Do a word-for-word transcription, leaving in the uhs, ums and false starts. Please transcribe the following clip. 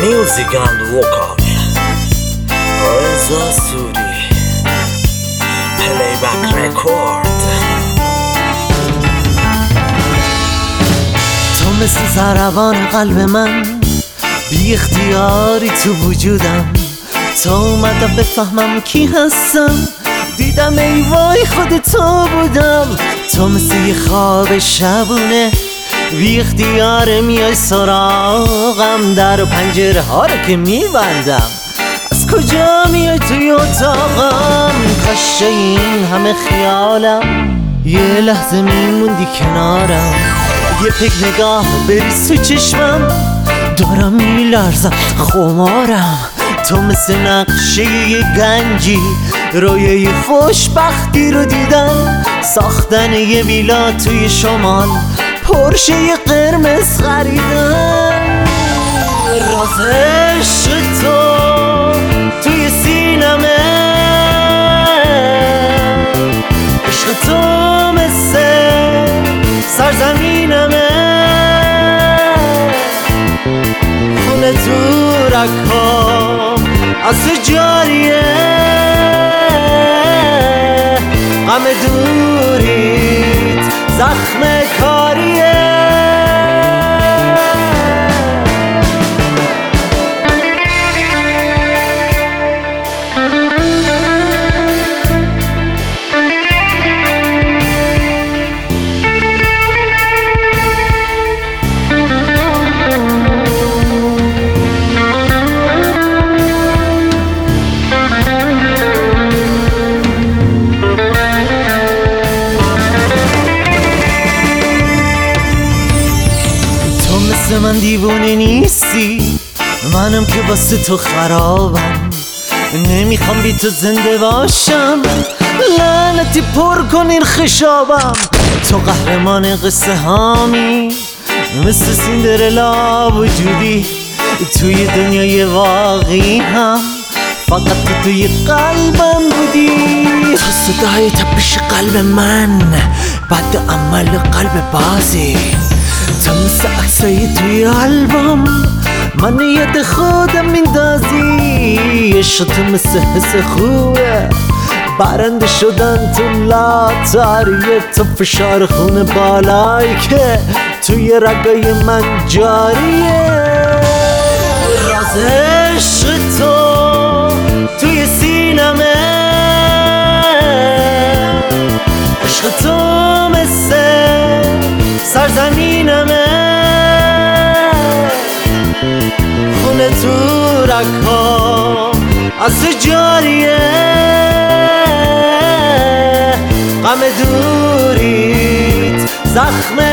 Music and vocal رضا سوری پلیبک رکورد. تو مثل ضربان قلب من بی اختیاری تو وجودم. تا اومدم بفهمم کی هستم، دیدم ای وای خود تو بودم. تو مثل یه خواب شبونه بی اختیار میای سراغم. در و پنجره ها رو که میبندم، از کجا میای توی اتاقم؟ کاش این همه خیالم یه لحظه میموندی کنارم. یه پک نگاه بریز تو چشمم، دارم میلرزم خمارم. تو مثل نقشه یه گنجی، رویای خوشبختی رو دیدم. ساختن یه ویلا توی شمال، پرشه یه قرمز خریدم. راز عشق تو توی سینمه، عشق تو مثل سرزمینمه. خونه تو رکام از جاریه، غم دوریت زخم کاریه. من دیوونه نیستی، منم که واسه تو خرابم. نمیخوام بی تو زنده باشم، لعنتی پر کن این خشابم. تو قهرمان قصه هامی، مثل سیندرلا وجودی توی دنیای واقعی هم. فقط تو توی قلبم بودی. تو صدای تپش قلب من، بعد عمل قلب بازی. تو مثل عکسای توی آلبوم، من یاد خودم میندازی. عشق تو مثل حس خوبه، برنده شدن تو لاتاریه. تو فشار خون بالایی که توی رگای من جاریه. راز عشق تو توی سینمه، عشق تو مثل سرزمینمه. خونه تو رکام از جاریه، غم دوریت زخم